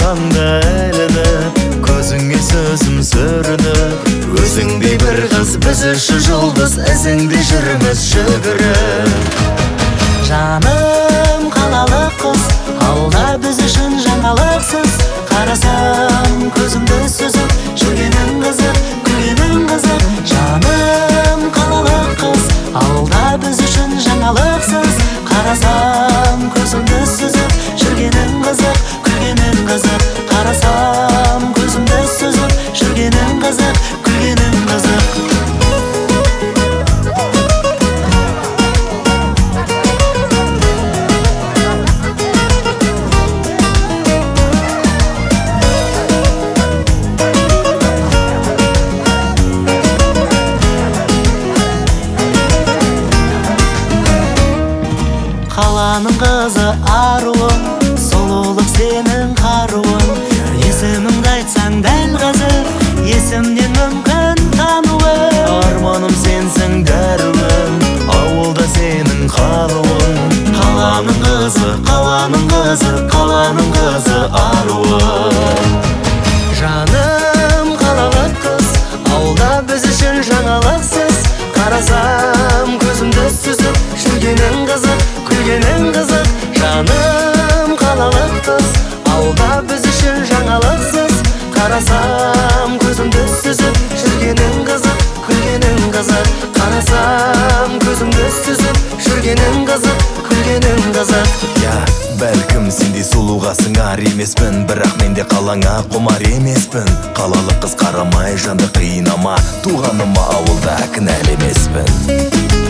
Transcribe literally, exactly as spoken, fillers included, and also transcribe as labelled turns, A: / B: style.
A: маңда ілініп, көзіңе сөзім сүрініп, өзіңдей бір қыз біз үшін жұлдыз, ізіңде жүрміз жүгіріп.
B: Жаным қалалық қыз, алда біз үшін жаңалықсыз. Қарасам көзімді сүзіп, жүргенің қызық, күлгенің қызық. Жаным қалалық қыз, алда біз үшін жаңалықсыз. Қарасам көзімді сүзіп, жүргенің қызық, күлгенің қызық. Қарасам көзімді сүзіп, жүргенің қызық, күлгенің қызық. Қаланың қызы аруым, сұлулық сенің қаруың. Есіміңді айтсаң дәл қазір, есімнен мүмкін тануым.
A: Арманым сенсің дәруім, ауылда сенің қалуың.
B: Қаланың қызы, қаланың қызы, қаланың қызы аруым.
A: Жаным қалалық қыз, ауылда біз үшін жаңалықсыз. Қарасам көзімді сүзіп, жүргенің қызық, күлгенің қызық. Жаным қалалық қыз, ауылда біз үшін жаңалықсыз. Қарасам көзімді сүзіп, жүргенің қызық, күлгенің қызық. Қарасам көзімді сүзіп, жүргенің қызық, күлгенің қызық. Я, бәлкім сендей сұлуға сыңар емеспін, бірақ мен де қалаңа құмар емеспін. Қалалық қыз қарамай жанды қиынама, туғаныма ауылда кінәлі емеспін.